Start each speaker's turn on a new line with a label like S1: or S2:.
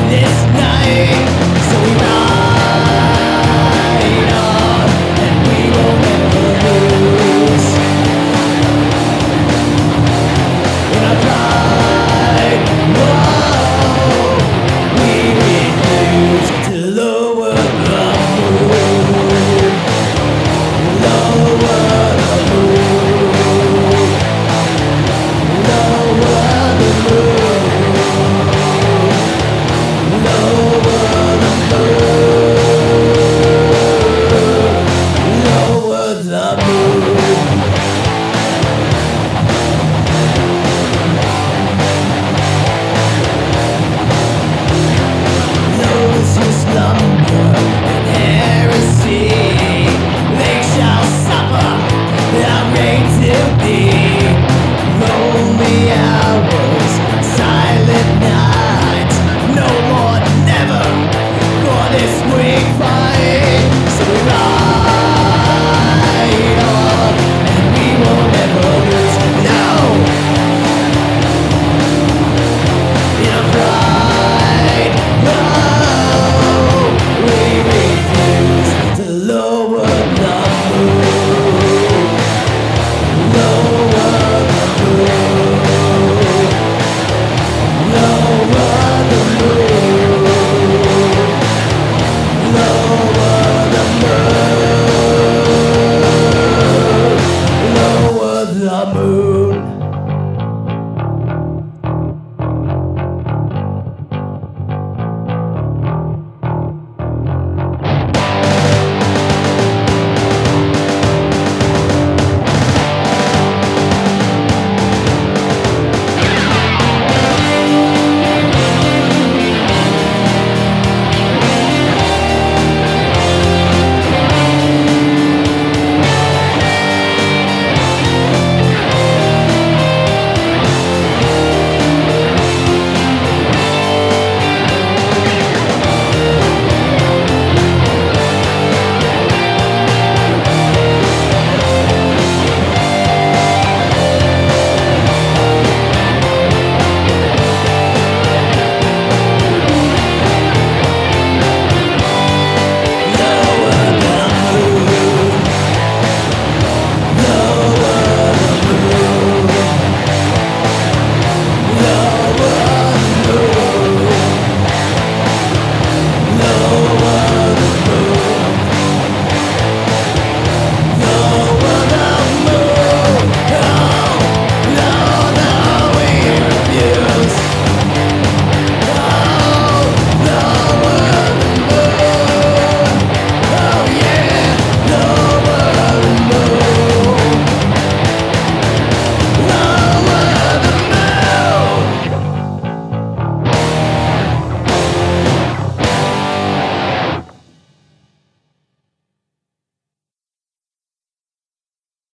S1: this night. So we ride on, and we will never lose. In our pride, whoa, we refuse to lower the moon. Lower the moon. Lower the moon. Lower the moon. Lower the moon. Those who slumber in heresy, they shall suffer their reign to be. Lonely hours, silent nights, no more, never for this we fight. So we rise.